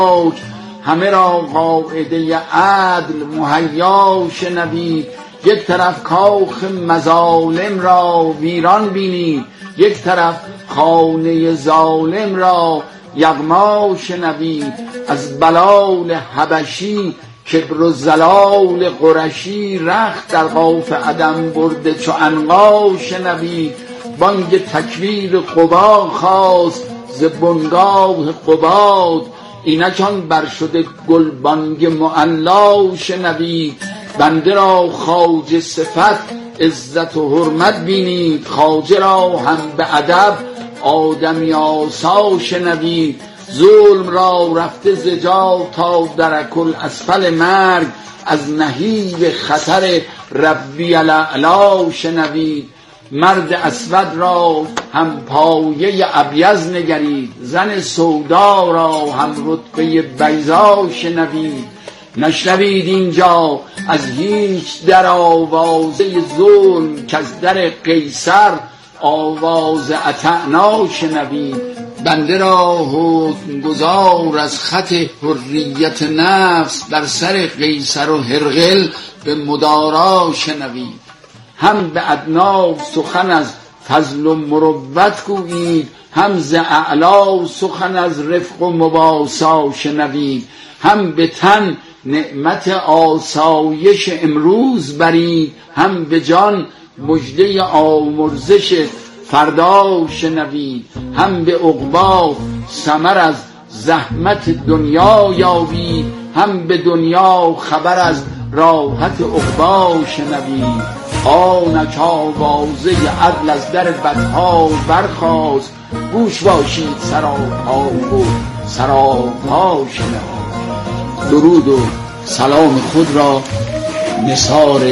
همه را قاعده عدل مهیا شنوید. یک طرف کاخ مظالم را ویران بینید، یک طرف خانه ظالم را یغما شنوید. از بلال حبشی کبر و زلال قرشی، رخت در قاف عدم برده چو عنقا شنوید. بانگ تکبیر قبا خاست ز بنگاه قباد، اینک آن بر شده گلبانگ معلا شنوید. بنده را خواجه صفت عزت و حرمت بینید، خواجه را هم به ادب آدمی آسا شنوید. ظلم را رفته ز جا تا درک الاسفل مرگ، از نهیب خطر ربی الاعلی شنوید. مرد اسود را هم پایه ابیض نگرید، زن سودا را هم رتبه بیضا شنوید. نشنوید اینجا از هیچ در آوازه ظلم، که از در قیصر آواز اطعنا شنوید. بنده را حکم گزار از خط حریت نفس، بر سر قیصر و هرقل به مدارا شنوید. هم به ادنا سخن از فضل و مروت گویید، هم ز اعلا سخن از رفق و مباسا شنوید. هم به تن نعمت آسایش امروز برید، هم به جان مژده آمرزش فردا شنوید. هم به عقبی ثمر از زحمت دنیا یابید، هم به دنیا خبر از راحت عقبی شنوید. آنک آوازه عدل از در بدها برخاست، گوش باشید سراپا و سراپا شنوید. درود و سلام خود را نثار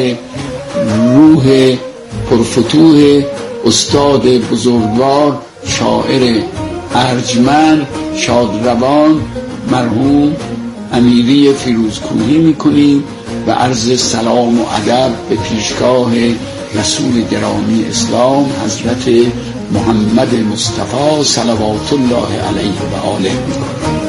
روح پرفتوح استاد بزرگوار شاعر ارجمند شادروان مرحوم امیری فیروزکوهی میکنیم و عرض سلام و ادب به پیشگاه رسول گرامی اسلام حضرت محمد مصطفی صلوات الله علیه و آله میکنیم.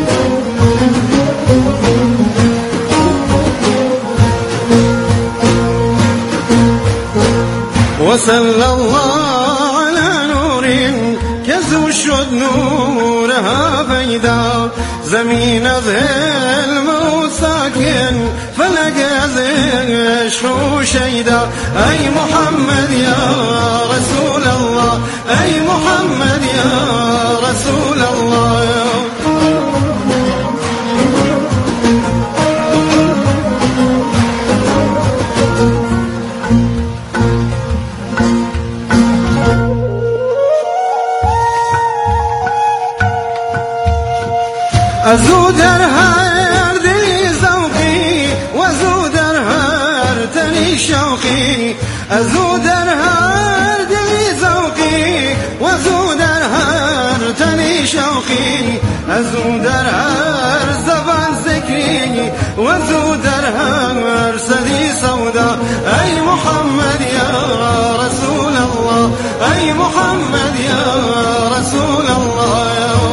وصلى الله على نور كزو شد نورها بيدا، زمین از علم و ساکن فلک از عشق و شیدا. ای محمد یا رسول الله، ای محمد یا رسول الله. ازو در هر دلی ذوقی وزو در هر تنی شوقی، ازو در هر دلی ذوقی وزو در هر تنی شوقی، ازو در هر زبان ذکری وزو در هر سری سودا. ای محمد یا رسول الله، ای محمد یا رسول الله.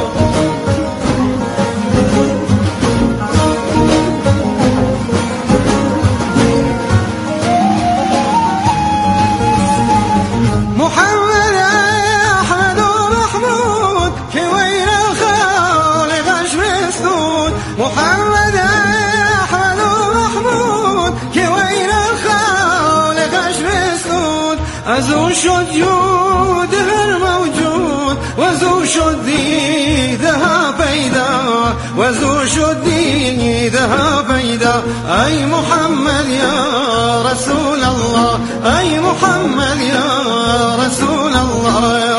محمد احمد محمود که وین الخالق اشرسود، ازو شد جود هر موجود وزو شد دیدها پیدا، وزو شد دیدها پیدا. ای محمد یا رسول الله، ای محمد یا رسول الله.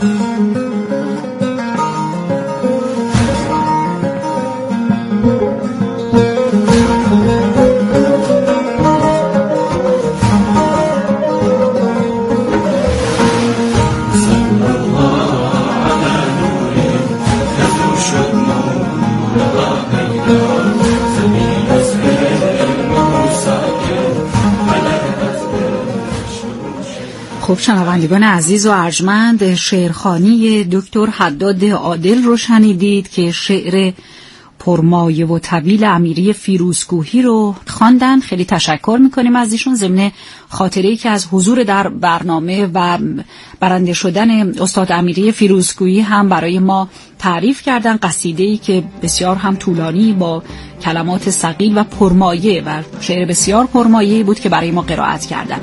خب شنوندگان عزیز و ارجمند، شعرخوانی دکتر حداد عادل رو شنیدید که شعر پرمایه و طویل امیری فیروزکوهی رو خواندن. خیلی تشکر میکنیم از ایشون. ضمن خاطره‌ای که از حضور در برنامه و برنده شدن استاد امیری فیروزکوهی هم برای ما تعریف کردن. قصیده‌ای که بسیار هم طولانی با کلمات ثقیل و پرمایه و شعر بسیار پرمایه بود که برای ما قرائت کردن.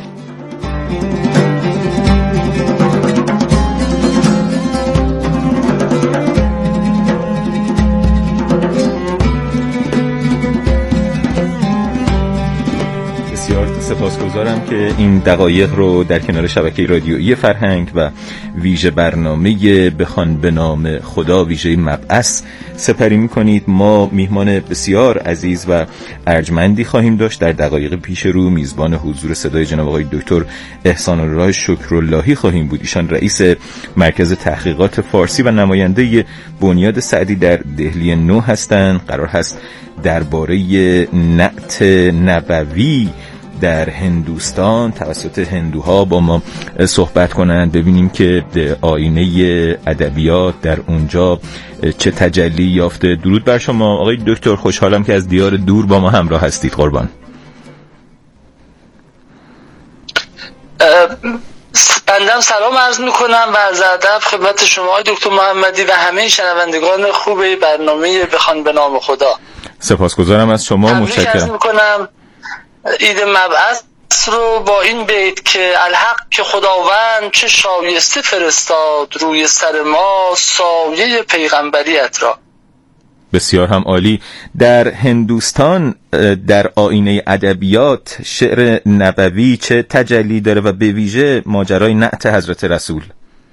سپاسگزارم که این دقایق رو در کنار شبکه رادیویی فرهنگ و ویژه برنامه بخوان به نام خدا ویژه مبعث سپری می‌کنید. ما میهمان بسیار عزیز و ارجمندی خواهیم داشت. در دقایق پیش رو میزبان حضور صدای جناب آقای دکتر احسان الله شکراللهی خواهیم بود. ایشان رئیس مرکز تحقیقات فارسی و نماینده بنیاد سعدی در دهلی نو هستند. قرار هست درباره نعت نبوی در هندوستان توسط هندوها با ما صحبت کنند، ببینیم که آینه ادبیات در اونجا چه تجلی یافته. درود بر شما آقای دکتر، خوشحالم که از دیار دور با ما همراه هستید. قربان. بندم سلام عرض میکنم و از ادب خدمت شما آقای دکتر محمدی و همه شنوندگان خوب برنامه بخوان به نام خدا. سپاسگزارم از شما. متشکرم. میکنم عید مبعث رو با این بیت که الحق که خداوند چه شایسته فرستاد روی سر ما سایه پیغمبریت را. بسیار هم عالی. در هندوستان در آینه ادبیات شعر نبوی چه تجلی داره و به ویژه ماجرای نعت حضرت رسول؟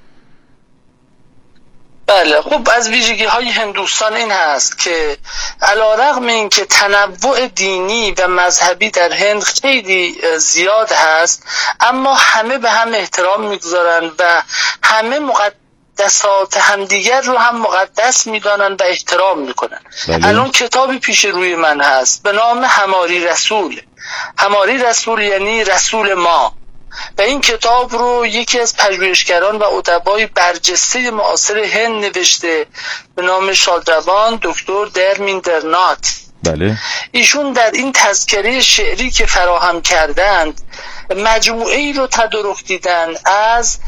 بله، خب از ویژگی های هندوستان این هست که علیرغم این که تنوع دینی و مذهبی در هند خیلی زیاد هست، اما همه به هم احترام میگذارن و همه مقدسات همدیگر رو هم مقدس میدانن و احترام میکنن. الان کتابی پیش روی من هست به نام هماری رسول. هماری رسول یعنی رسول ما، و این کتاب رو یکی از پژوهشگران و ادبای برجسته معاصر هند نوشته به نام شادروان دکتر درمیندرنات. بله. ایشون در این تذکره شعری که فراهم کردند مجموعه‌ای رو تدارک دیدن از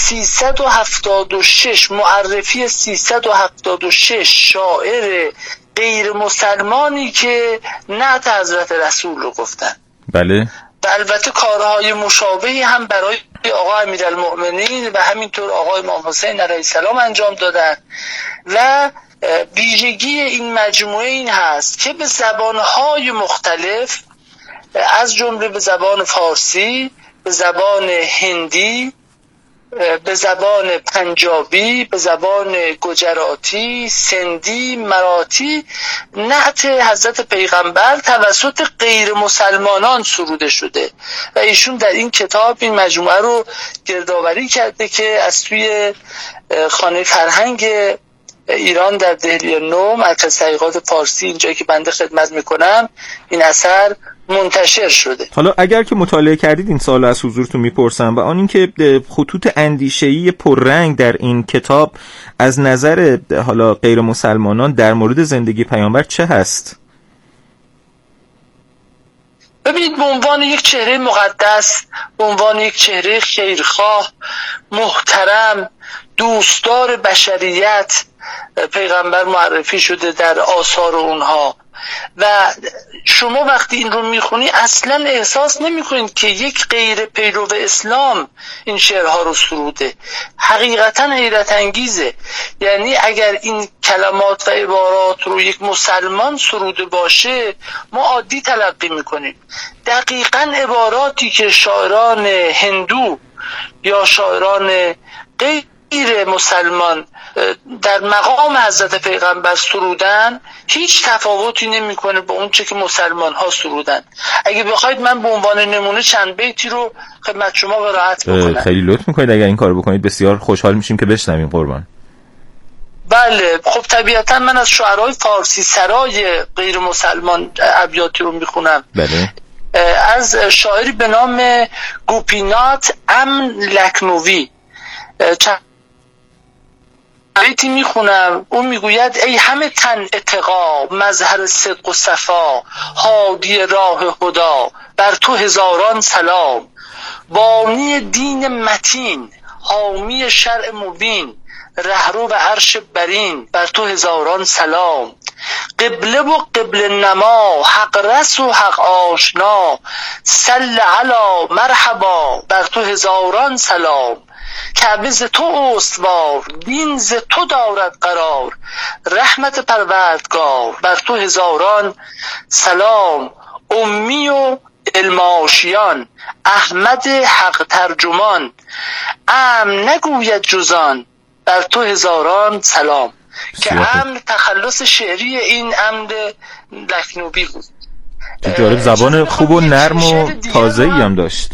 376 معرفی 376 شاعر غیر مسلمانی که نعت حضرت رسول رو گفتن. بله. و البته کارهای مشابهی هم برای آقا امیرالمؤمنین و همینطور آقای امام حسین علیه السلام انجام دادن. و ویژگی این مجموعه این هست که به زبانهای مختلف از جمله به زبان فارسی، به زبان هندی، به زبان پنجابی، به زبان گجراتی، سندی، مراتی نعت حضرت پیغمبر توسط غیر مسلمانان سروده شده و ایشون در این کتاب این مجموعه رو گردآوری کرده که از توی خانه فرهنگ ایران در دهلی نو مرکز تحقیقات فارسی اینجایی که بنده خدمت میکنم این اثر منتشر شده. حالا اگر که مطالعه کردید این سوال از حضورتون میپرسم و آن این که خطوط اندیشه‌ای پررنگ در این کتاب از نظر حالا غیر مسلمانان در مورد زندگی پیامبر چه هست؟ ببینید، به عنوان یک چهره مقدس، به عنوان یک چهره خیرخواه، محترم، دوستدار بشریت پیغمبر معرفی شده در آثار اونها و شما وقتی این رو میخونی اصلا احساس نمیکنید که یک غیر پیرو اسلام این شعرها رو سروده. حقیقتا حیرت انگیزه. یعنی اگر این کلمات و عبارات رو یک مسلمان سروده باشه ما عادی تلقی میکنیم. دقیقا عباراتی که شاعران هندو یا شاعران غیر مسلمان در مقام حضرت پیغمبر سرودن هیچ تفاوتی نمیکنه با اون چه که مسلمان ها سرودن. اگه بخواید من به عنوان نمونه چند بیتی رو خدمت شما قرائت بکنم. خیلی لطف میکنید اگر این کارو بکنید، بسیار خوشحال میشیم که بشنویم. قربان. بله، خب طبیعتا من از شعرهای فارسی سرای غیر مسلمان ابیاتی رو میخونم. بله. از شاعری به نام گوپینات امن لکنوی بیتی میخونم. اون میگوید ای همه تن اتقا، مظهر صدق و صفا، هادی راه هدا، بر تو هزاران سلام. بانی دین متین، حامی شرع مبین، رهرو و عرش برین، بر تو هزاران سلام. قبله و قبله نما، حق رس و حق آشنا، صل علی مرحبا، بر تو هزاران سلام. کعبه ز تو استوار، دین ز تو دارد قرار، رحمت پروردگار، بر تو هزاران سلام. امی و علماشیان، احمد حق ترجمان، امن نگوید جزان، بر تو هزاران سلام. که امن تخلص شعری این عمد لکنوبی بود. جالب، زبان خوب و نرم و تازه‌ای هم داشت.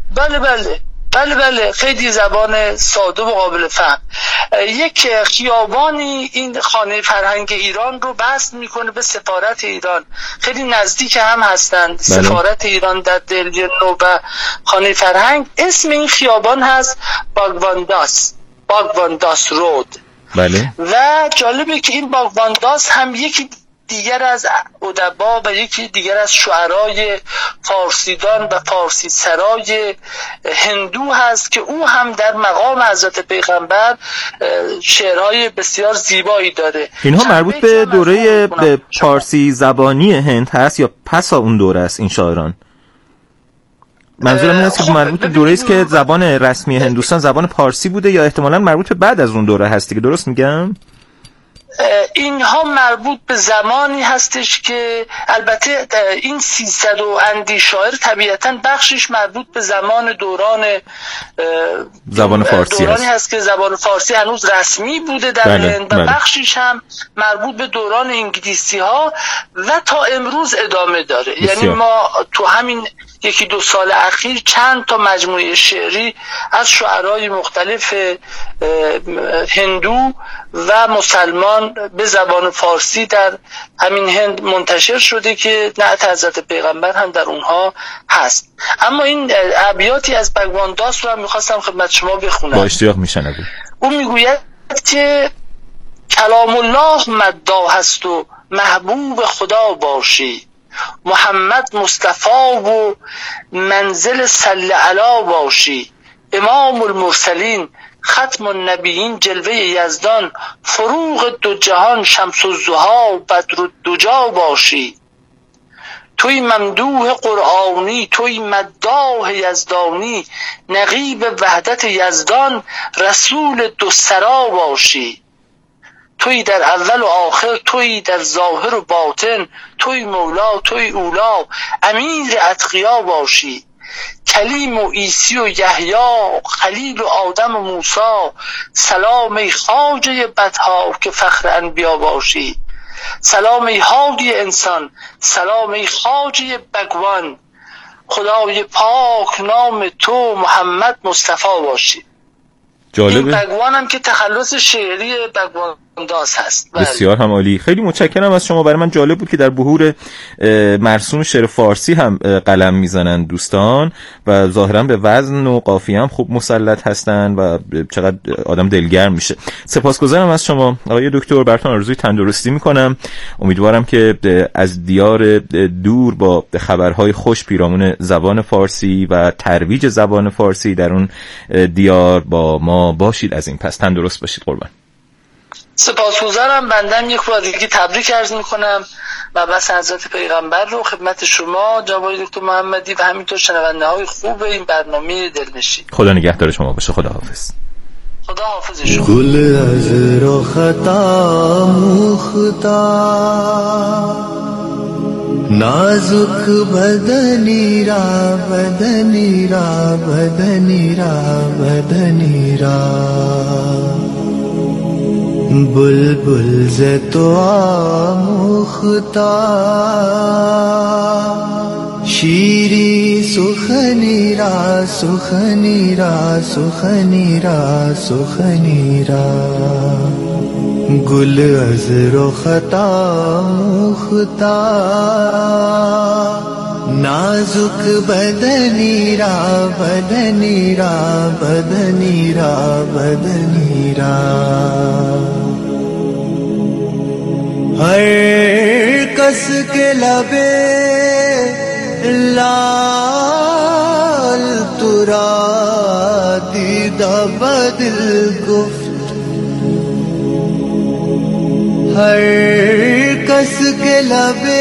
بله خیلی زبان ساده و قابل فهم. یک خیابانی این خانه فرهنگ ایران رو وصل میکنه به سفارت ایران، خیلی نزدیک هم هستند. سفارت ایران در دلوی نو و خانه فرهنگ. اسم این خیابان هست باگوانداس رود. بله. و جالبه که این باگوانداس هم یکی دیگر از ادبا و یکی دیگر از شعرای فارسیدان و فارسی سرای هندو هست که او هم در مقام حضرت پیغمبر شعرهای بسیار زیبایی داره. اینها مربوط به دوره فارسی زبانی هند هست یا پسا اون دوره است این شاعران؟ منظورم این است که مربوط به دوره است که زبان رسمی هندوستان زبان پارسی بوده یا احتمالاً مربوط به بعد از اون دوره هستی که درست میگم؟ اینها مربوط به زمانی هستش که البته این 300 و اندی شاعر طبیعتاً بخشش مربوط به دوران زبان فارسی دورانی هست که زبان فارسی هنوز رسمی بوده در هند و بخشش هم مربوط به دوران انگلیسی ها و تا امروز ادامه داره. بسیار. یعنی ما تو همین 1-2 سال اخیر چند تا مجموعه شعری از شعرهای مختلف هندو و مسلمان به زبان فارسی در همین هند منتشر شده که نعت حضرت پیغمبر هم در اونها هست. اما این ابیاتی از باگوانداس رو هم میخواستم خدمت شما بخونم. با اشتیاق میشنوم. اون میگوید که کلام الله مداح هست و محبوب خدا باشی، محمد مصطفی و منزل صلی علی باشی، امام المرسلین ختم النبیین جلوه یزدان، فروغ دو جهان شمس الضحی بدر الدجا باشی. توی ممدوح قرآنی، توی مداح یزدانی، نقیب وحدت یزدان رسول دو سرا باشی. توی در اول و آخر، توی در ظاهر و باطن، توی مولا توی اولا، امیر اتقیا باشی. کلیم و عیسی و یحیی، خلیل و آدم و موسی، سلام ای خواجه بدها که فخر انبیا باشی. سلام ای هادی انسان، سلام ای خواجه بگوان، خدای پاک نام تو محمد مصطفی باشی. جالبه. این بگوان هم که تخلص شعری باگوانداس هست. بسیار هم عالی. خیلی متشکرم از شما. برای من جالب بود که در بهور مرسوم شعر فارسی هم قلم میزنن دوستان و ظاهرا به وزن و قافیه هم خوب مسلط هستن و چقدر آدم دلگرم میشه. سپاسگزارم از شما آقای دکتر. براتون آرزوی تندرستی میکنم. امیدوارم که از دیار دور با خبرهای خوش پیرامون زبان فارسی و ترویج زبان فارسی در اون دیار با ما باشید. از این پس تندرست باشید. قربان. سپاسگزارم. بندم یک بار دیگه تبریک عرض میکنم و بس حضرت پیغمبر رو خدمت شما جناب دکتر محمدی و همینطور شنونده های خوب این برنامه دلنشین. خدا نگهدار شما باشه. خدا حافظ. خدا حافظ شما. گل از رختا مختا، نازک بدنی را بدنی را بدنی را بدنی را، بلبل ز تو آموختا، شیری سخنی را سخنی را سخنی را سخنی را، گل از رختا مختا، नाजुक बदनीरा बदनीरा बदनीरा बदनीरा हर कस के लबे लाल तुरा दीदा बदिल गुफ्त हर कस के लबे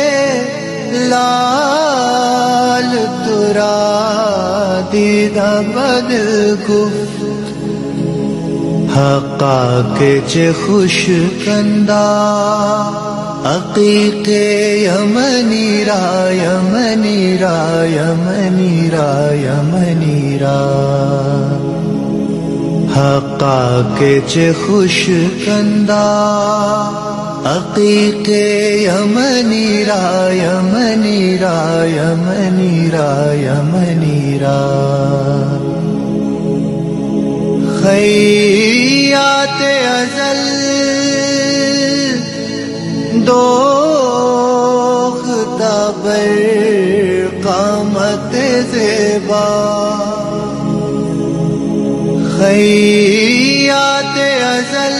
लाल तुरा दीदा बदिल गुफ्त हक़ा के चे खुश कंदा अक़ीक़े यमनीरा यमनीरा यमनीरा यमनीरा हक़ा के चे खुश कंदा अक़ीक़े यमनीरा यमनीरा यमनीरा यमनीरा खैयात अज़ल दोख्ता बर क़ामत ज़ेबा खैयात अज़ल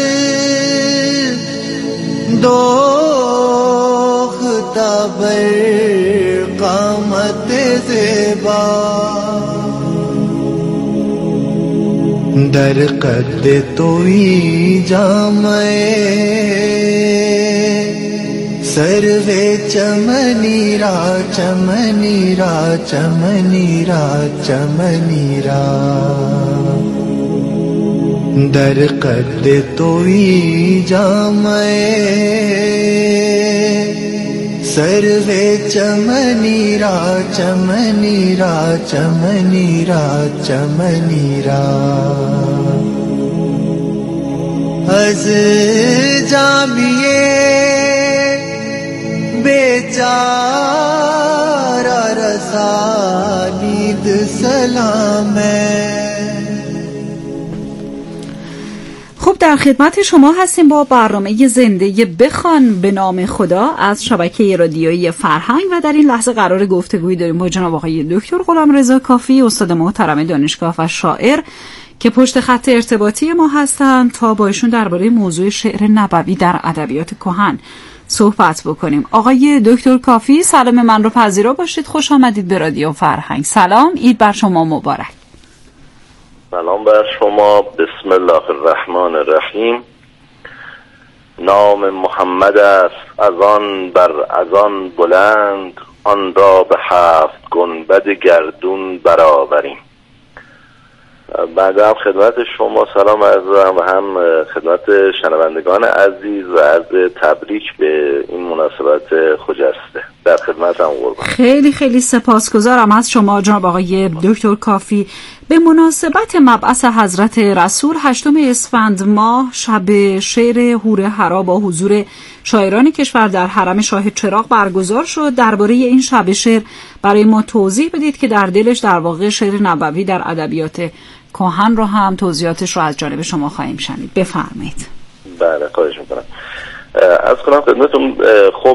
दोख्ता बर क़ामत ज़ेबा दर कद तोई जामे सर्वे चमनीरा चमनीरा चमनीरा चमनीरा दर कद तोई जामे सर्वे चमनीरा चमनीरा चमनीरा चमनीरा अज़ जामिए बेचारा रसानीद सलाम خب در خدمت شما هستیم با برنامه زنده بخوان به نام خدا از شبکه رادیویی فرهنگ و در این لحظه قرار گفتگویی داریم با جناب آقای دکتر غلامرضا کافی، استاد محترم دانشگاه و شاعر که پشت خط ارتباطی ما هستند تا با ایشون درباره موضوع شعر نبوی در ادبیات کهن صحبت بکنیم. آقای دکتر کافی سلام من رو پذیرا باشید، خوش آمدید به رادیو فرهنگ. سلام، عید بر شما مبارک. سلام بر شما. بسم الله الرحمن الرحیم. نام محمد است از آن بر از آن بلند، آن را به 7 گنبد گردون برآوریم. بعد هم خدمت شما سلام عرض و هم خدمت شنوندگان عزیز و عرض تبریک به این مناسبت خجسته. در خدمتم قربان. خیلی خیلی سپاسگزارم از شما جناب آقای دکتر کافی. به مناسبت مبعث حضرت رسول 8 اسفند ماه شب شعر حور حرا با حضور شاعران کشور در حرم شاه چراغ برگزار شد. درباره این شب شعر برای ما توضیح بدید که در دلش در واقع شعر نبوی در ادبیات کهن رو هم توضیحاتش رو از جانب شما خواهیم شنید. بفرمایید. بله خواهش میکنم. از کنم خدمتون خب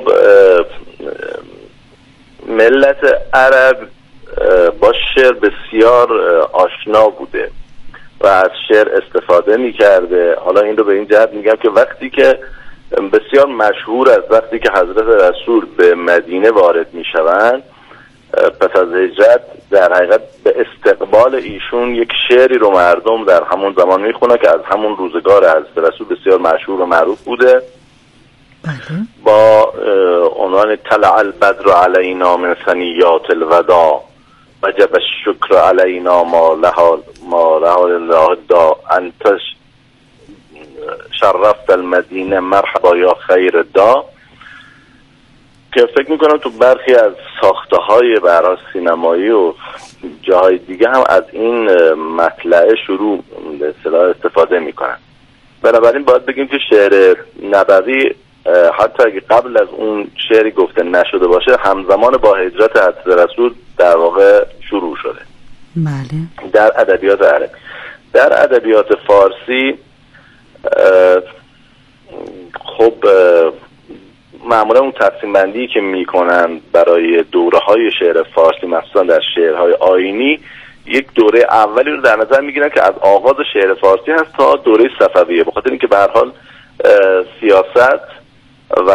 ملت عرب با شعر بسیار آشنا بوده و از شعر استفاده میکرده. حالا این رو به این جهت میگم که وقتی که بسیار مشهور است وقتی که حضرت رسول به مدینه وارد میشوند پس از هجرت در حقیقت به استقبال ایشون یک شعری رو مردم در همون زمان میخونه که از همون روزگار حضرت رسول بسیار مشهور و معروف بوده با عنوان طلع البدر علینا من ثنیات الوداع وجب الشکر علینا ما له الله دا انت شرفت المدینه مرحبا یا خیر دا، که فکر میکنم تو برخی از ساخته‌های برای سینمایی و جاهای دیگه هم از این مطلع شروع به اصطلاح استفاده میکنن. بنابراین باید بگیم که شعر نبوی حتی اگه قبل از اون شعری گفته نشده باشه همزمان با هجرت حضرت رسول در واقع شروع شده. بله. در ادبیات عربی. در ادبیات فارسی خب معمولا اون تقسیم بندی که میکنن برای دوره های شعر فارسی مخصوصا در شعرهای آیینی، یک دوره اولی رو در نظر میگیرن که از آغاز شعر فارسی هست تا دوره صفویه، به خاطر اینکه به هر حال سیاست و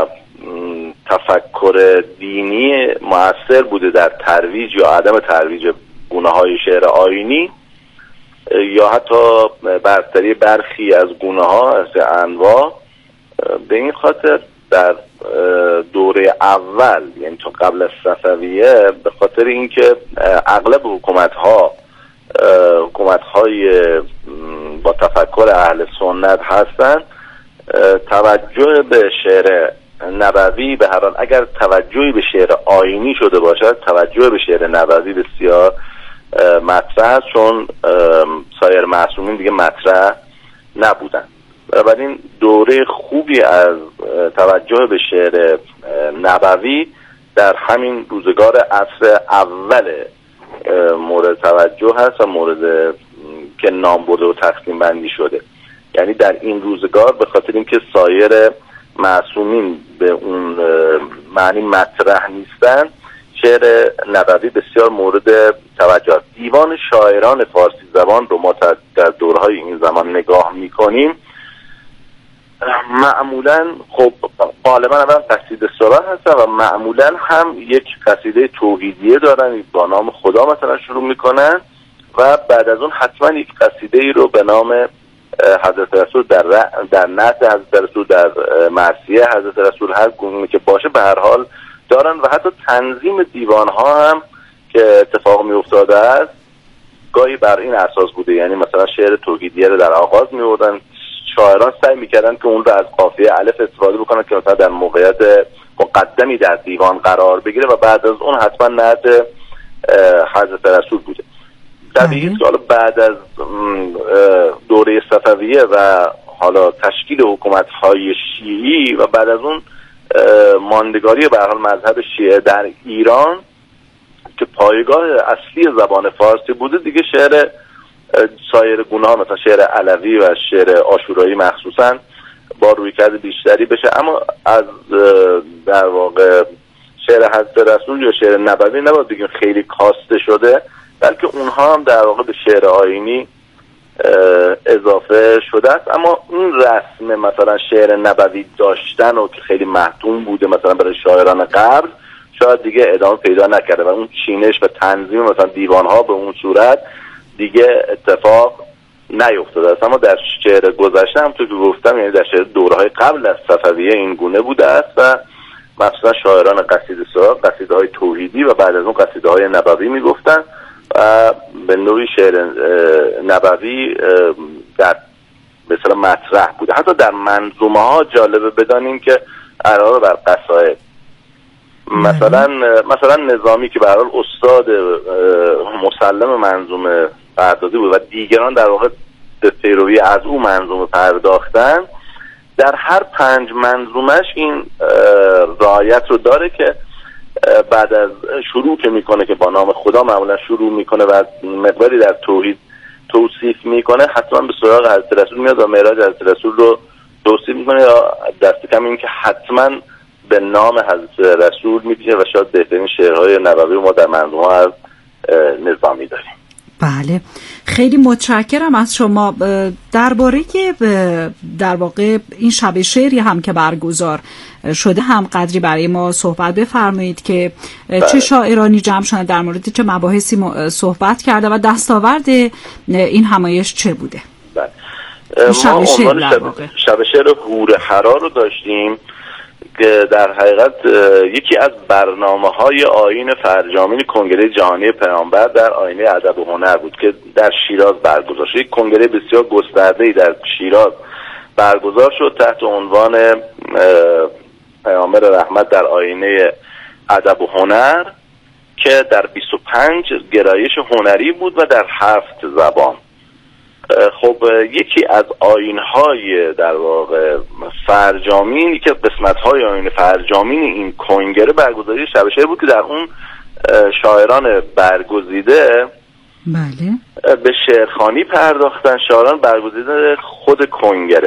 تفکر دینی مؤثر بوده در ترویج یا عدم ترویج گونه‌های شعر آیینی یا حتی برتری برخی از گونه‌ها از انواع. به این خاطر در دوره اول یعنی تا قبل از صفویه به خاطر اینکه اغلب حکومت‌های با تفکر اهل سنت هستن، توجه به شعر نبوی به هر حال اگر توجهی به شعر آیینی شده باشد، توجه به شعر نبوی بسیار مطرح، چون سایر معصومین دیگه مطرح نبودن. بنابراین دوره خوبی از توجه به شعر نبوی در همین روزگار عصر اول مورد توجه هست و مورد که نام برده و تقسیم بندی شده. یعنی در این روزگار به خاطر اینکه سایر معصومین به اون معنی مطرح نیستن، شعر نبوی بسیار مورد توجه است. دیوان شاعران فارسی زبان رو ما در دورهای این زمان نگاه میکنیم، معمولا خب غالبا اول قصیده سرا هستن و معمولا هم یک قصیده توحیدیه دارن با نام خدا مثلا شروع میکنن و بعد از اون حتما یک قصیده ای رو به نام حضرت رسول در نعت حضرت رسول، در مرثیه حضرت رسول هر گونه که باشه به هر حال دارن و حتی تنظیم دیوان ها هم که اتفاق می افتاده است گاهی بر این اساس بوده. یعنی مثلا شعر توحیدیه رو در آغاز می آوردن، شاعران سعی میکردن که اون رو از قافیه الف استفاده بکنن که مثلا در موقعیت مقدمی در دیوان قرار بگیره و بعد از اون حتما نعت حضرت رسول بوده. طبیعی سال بعد از دوره صفویه و حالا تشکیل حکومت‌های شیعی و بعد از اون ماندگاری به هر حال مذهب شیعه در ایران که پایگاه اصلی زبان فارسی بوده، دیگه شعر سایر گونه‌ها مثلا شعر علوی و شعر عاشورایی مخصوصا با رویکرد بیشتری بشه. اما از در واقع شعر حضرت رسول یا شعر نبوی نباید بگیم خیلی کاسته شده، بلکه اونها هم در واقع به شعر آیینی اضافه شده است. اما اون رسم مثلا شعر نبوی داشتن و که خیلی محتوم بوده مثلا برای شاعران قبل شاید دیگه ادامه پیدا نکرده و اون چینش و تنظیم مثلا دیوان‌ها به اون صورت دیگه اتفاق نیفتاده است. اما در شعر گذشته هم تو که گفتم، یعنی در شعر دوره‌های قبل از صفویه این گونه بوده است و مثلا شاعران قصیده سرا قصیده‌های توحیدی و بعد از اون قصیده‌های نبوی میگفتن و به نوعی شعر نبوی در مثلا مطرح بوده. حتی در منظومه ها جالبه بدانیم که علاوه بر قصاید مثلا نظامی که به هر حال استاد مسلم منظومه پردازی بود و دیگران در واقع به پیروی از او منظومه پرداختن، در هر 5 منظومش این رعایت رو داره که بعد از شروع که میکنه که با نام خدا معمولا شروع میکنه و مقداری در توحید توصیف میکنه، حتما به سراغ حضرت رسول میاد و معراج حضرت رسول رو توصیف میکنه یا دست کم این که حتما به نام حضرت رسول میگه و شاید بهترین شعرهای نبوی ما در منظومه از نظامی داریم. بله، خیلی متشکرم از شما. درباره در واقع این شب شعری هم که برگزار شده هم قدری برای ما صحبت بفرمایید که چه شاعرانی جمع شدن، در مورد چه مباحثی صحبت کرده و دستاورد این همایش چه بوده. بله، ما شب شعر هور حرا رو داشتیم که در حقیقت یکی از برنامه‌های آیین فرجامین کنگره جهانی پیامبر در آینه ادب و هنر بود که در شیراز برگزار شد. یک کنگره بسیار گسترده‌ای در شیراز برگزار شد تحت عنوان پیامبر رحمت در آینه ادب و هنر که در 25 گرایش هنری بود و در 7 زبان. خب یکی از آیین‌های در واقع فرجامین که قسمت‌های آیین فرجامین این کنگره برگزاری شب شعر بود که در اون شاعران برگزیده بله به شعرخوانی پرداختن، شاعران برگزیده خود کنگره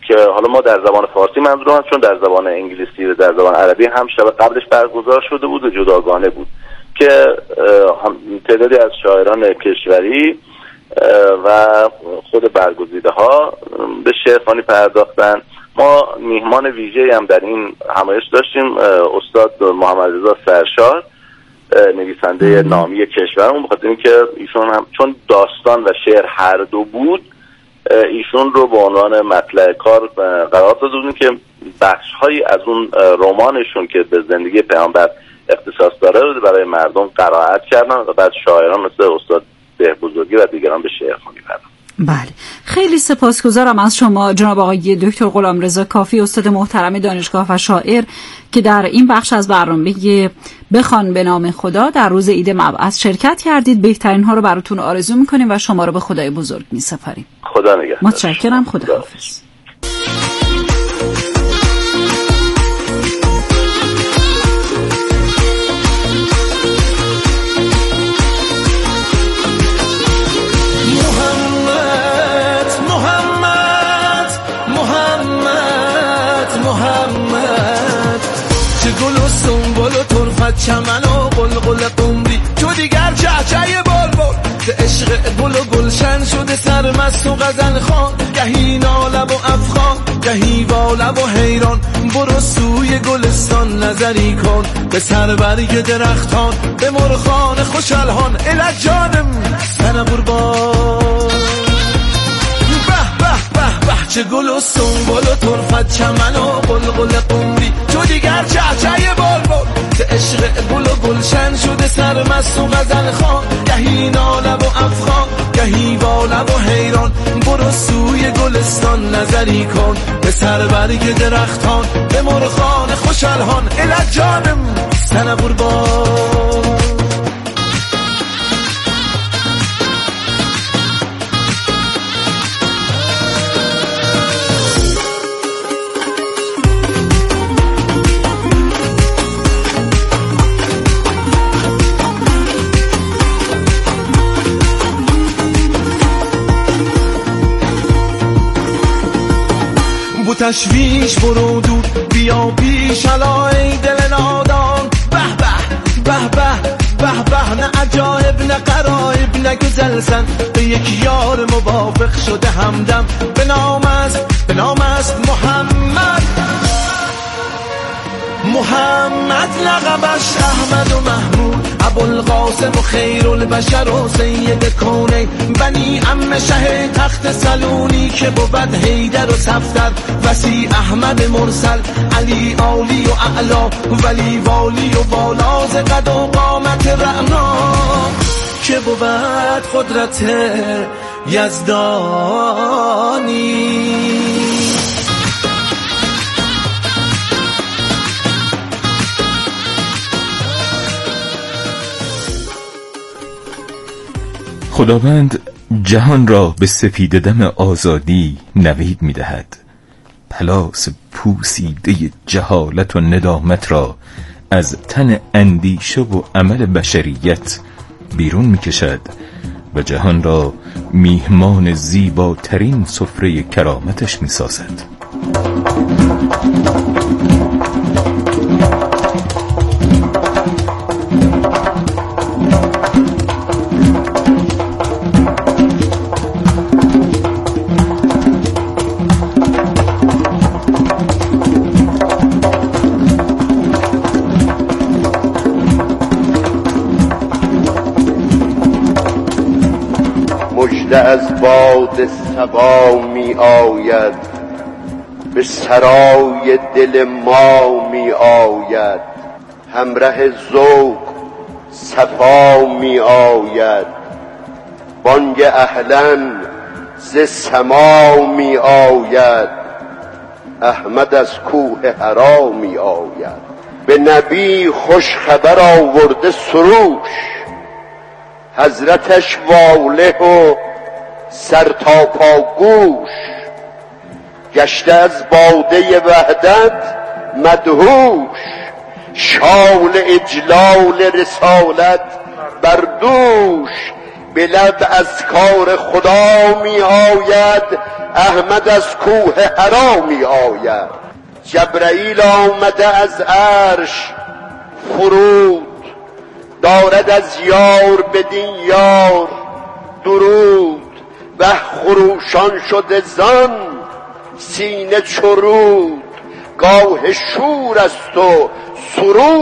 که حالا ما در زبان فارسی منظورم چون در زبان انگلیسی و در زبان عربی هم شب قبلش برگزار شده بود و جداگانه بود که تعدادی از شاعران کشوری و خود برگزیده ها به شعرخوانی پرداختن. ما میهمان ویژه‌ای هم در این همایش داشتیم، استاد محمد رضا سرشار، نویسنده نامی کشورمون، بخاطر اینکه ایشون هم چون داستان و شعر هر دو بود ایشون رو به عنوان مطلع کار قرار داده بودیم که بخش‌هایی از اون رمانشون که به زندگی پیامبر اختصاص داره رو برای مردم قرائت کردن و بعد شاعران مثل استاد بهبزرگی و دیگران به شعرخوانی پرداختن. بله، خیلی سپاسگزارم از شما جناب آقای دکتر غلامرضا کافی، استاد محترم دانشگاه و شاعر که در این بخش از برنامه بخوان به نام خدا در روز عید مبعث شرکت کردید. بهترین ها رو براتون آرزو میکنیم و شما رو به خدای بزرگ میسپاریم. خدا نگهدار. متشکرم. خداحافظ. چمن و قلقل قمری تو دیگر چهچه بلبل به عشق گل و گلشن شده سرمست و غزل خوان، گهی نالب و افغان گهی والب و حیران. برو سوی گلستان نظری کن به سر برگ درختان، به مرغان خوش الحان الک جانم سن قربان. به به به به چه گل و سنبل و طرفت چمن و قلقل قمری تو دیگر چهچه بلبل به عشق گل و گلشن شده سرمست و غزل خوان، گهی نالب و افغان گهی والب و حیران. برو سوی گلستان نظری کن به سر برگ درختان، به مرغان خوش الحان الک جانم سن قربان. تشویش برو دور بیا بیش علای دل نادان. به به به به به به نه عجایب نه قرایب نه گزلزن به یک یار موافق شده همدم به نام است محمد لقبش احمد و محمود ابوالقاسم و خیرالبشر و سید کونه بنی عم شه تخت سلونی که بود حیدر و صفدر وسی احمد مرسل علی عالی و اعلا ولی والی و والا ز قد و قامت رعنا که بود قدرت یزدانی. خداوند جهان را به سپید دم آزادی نوید می دهد، پلاس پوسیده جهالت و ندامت را از تن اندیشه و عمل بشریت بیرون می کشد و جهان را میهمان زیباترین سفره کرامتش می سازد. از باد صبا می آید به سرای دل ما می آید، همراه ذوق صفا می آید، بانگ اهلا ز سما می آید، احمد از کوه حرا می آید. به نبی خوش خبر آورده سروش، حضرتش واله و سر تا پا گوش، گشته از باده وحدت مدهوش، شال اجلال رسالت بر دوش، به لب از کار خدا می آید، احمد از کوه حرا می آید. جبرائیل آمده از عرش فرود، دارد از یار بدین یار درود. و خروشان شده زان سینه چرود، گاه شور است و سرود.